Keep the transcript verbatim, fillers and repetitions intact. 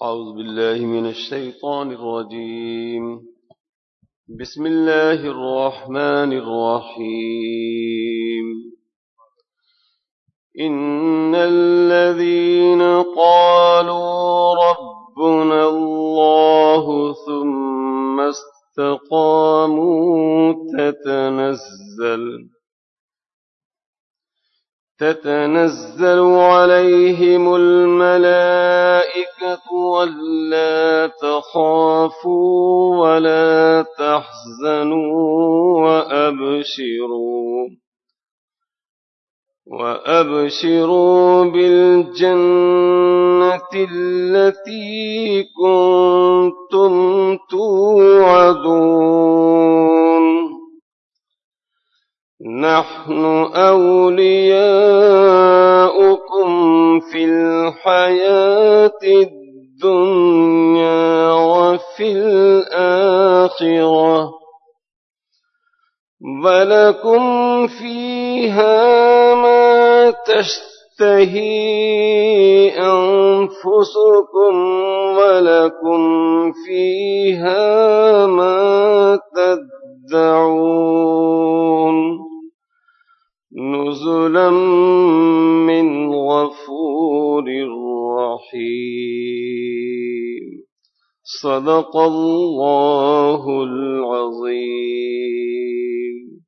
أعوذ بالله من الشيطان الرجيم. بسم الله الرحمن الرحيم. إن الذين قالوا ربنا الله ثم استقاموا تتنزل تتنزل عليهم الملائكة ولا تخافوا ولا تحزنوا وأبشروا وأبشروا بالجنة التي كنتم توعدون. نحن أولياؤكم في الحياة الدنيا وفي الآخرة ولكم فيها ما تشتهي أنفسكم ولكم فيها ما تدعون. نزلا من غفور رحيم. صدق الله العظيم.